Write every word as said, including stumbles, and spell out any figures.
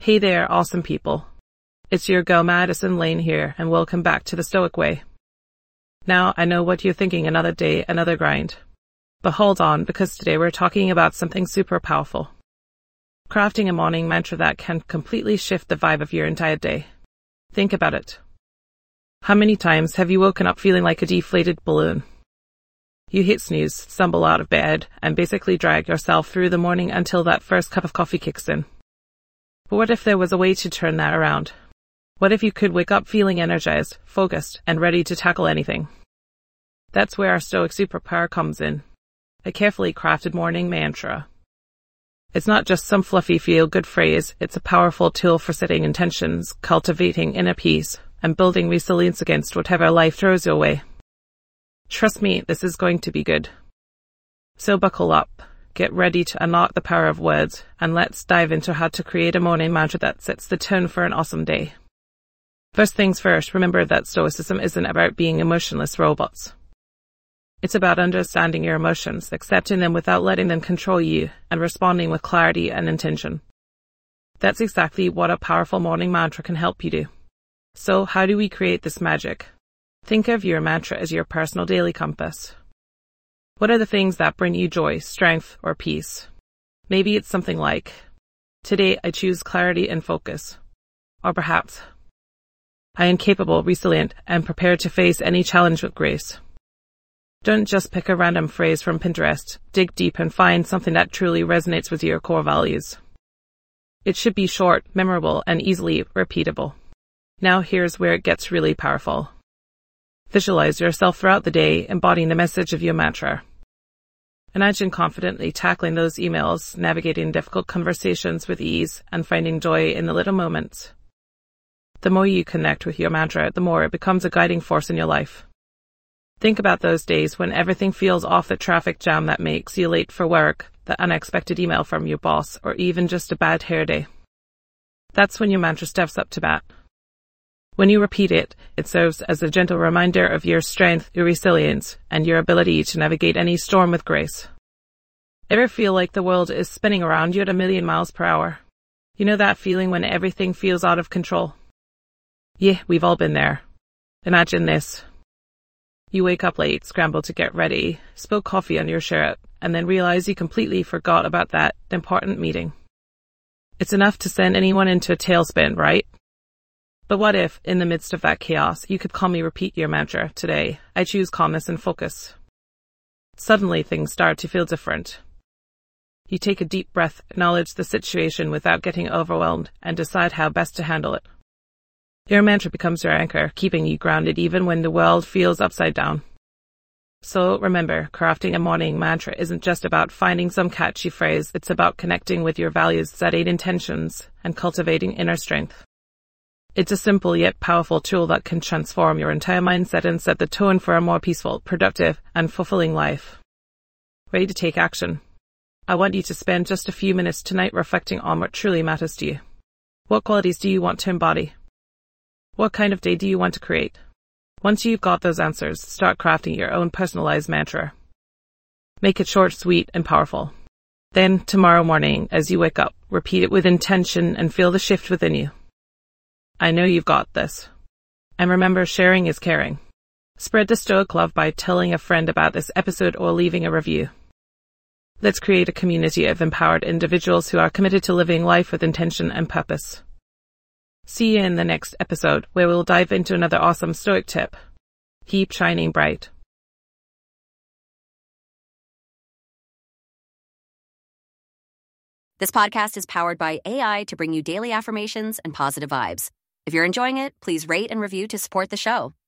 Hey there, awesome people. It's your girl Madison Lane here, and welcome back to the Stoic Way. Now, I know what you're thinking, another day, another grind. But hold on, because today we're talking about something super powerful. Crafting a morning mantra that can completely shift the vibe of your entire day. Think about it. How many times have you woken up feeling like a deflated balloon? You hit snooze, stumble out of bed, and basically drag yourself through the morning until that first cup of coffee kicks in. But what if there was a way to turn that around? What if you could wake up feeling energized, focused, and ready to tackle anything? That's where our Stoic superpower comes in. A carefully crafted morning mantra. It's not just some fluffy feel-good phrase, it's a powerful tool for setting intentions, cultivating inner peace, and building resilience against whatever life throws your way. Trust me, this is going to be good. So buckle up, get ready to unlock the power of words, and let's dive into how to create a morning mantra that sets the tone for an awesome day. First things first, remember that Stoicism isn't about being emotionless robots. It's about understanding your emotions, accepting them without letting them control you, and responding with clarity and intention. That's exactly what a powerful morning mantra can help you do. So, how do we create this magic? Think of your mantra as your personal daily compass. What are the things that bring you joy, strength, or peace? Maybe it's something like, today I choose clarity and focus. Or perhaps, I am capable, resilient, and prepared to face any challenge with grace. Don't just pick a random phrase from Pinterest. Dig deep and find something that truly resonates with your core values. It should be short, memorable, and easily repeatable. Now here's where it gets really powerful. Visualize yourself throughout the day, embodying the message of your mantra. Imagine confidently tackling those emails, navigating difficult conversations with ease, and finding joy in the little moments. The more you connect with your mantra, the more it becomes a guiding force in your life. Think about those days when everything feels off, the traffic jam that makes you late for work, the unexpected email from your boss, or even just a bad hair day. That's when your mantra steps up to bat. When you repeat it, it serves as a gentle reminder of your strength, your resilience, and your ability to navigate any storm with grace. Ever feel like the world is spinning around you at a million miles per hour? You know that feeling when everything feels out of control? Yeah, we've all been there. Imagine this. You wake up late, scramble to get ready, spill coffee on your shirt, and then realize you completely forgot about that important meeting. It's enough to send anyone into a tailspin, right? But what if, in the midst of that chaos, you could calmly repeat your mantra, today, I choose calmness and focus. Suddenly things start to feel different. You take a deep breath, acknowledge the situation without getting overwhelmed, and decide how best to handle it. Your mantra becomes your anchor, keeping you grounded even when the world feels upside down. So remember, crafting a morning mantra isn't just about finding some catchy phrase, it's about connecting with your values, setting intentions, and cultivating inner strength. It's a simple yet powerful tool that can transform your entire mindset and set the tone for a more peaceful, productive, and fulfilling life. Ready to take action? I want you to spend just a few minutes tonight reflecting on what truly matters to you. What qualities do you want to embody? What kind of day do you want to create? Once you've got those answers, start crafting your own personalized mantra. Make it short, sweet, and powerful. Then, tomorrow morning, as you wake up, repeat it with intention and feel the shift within you. I know you've got this. And remember, sharing is caring. Spread the Stoic love by telling a friend about this episode or leaving a review. Let's create a community of empowered individuals who are committed to living life with intention and purpose. See you in the next episode, where we'll dive into another awesome Stoic tip. Keep shining bright. This podcast is powered by A I to bring you daily affirmations and positive vibes. If you're enjoying it, please rate and review to support the show.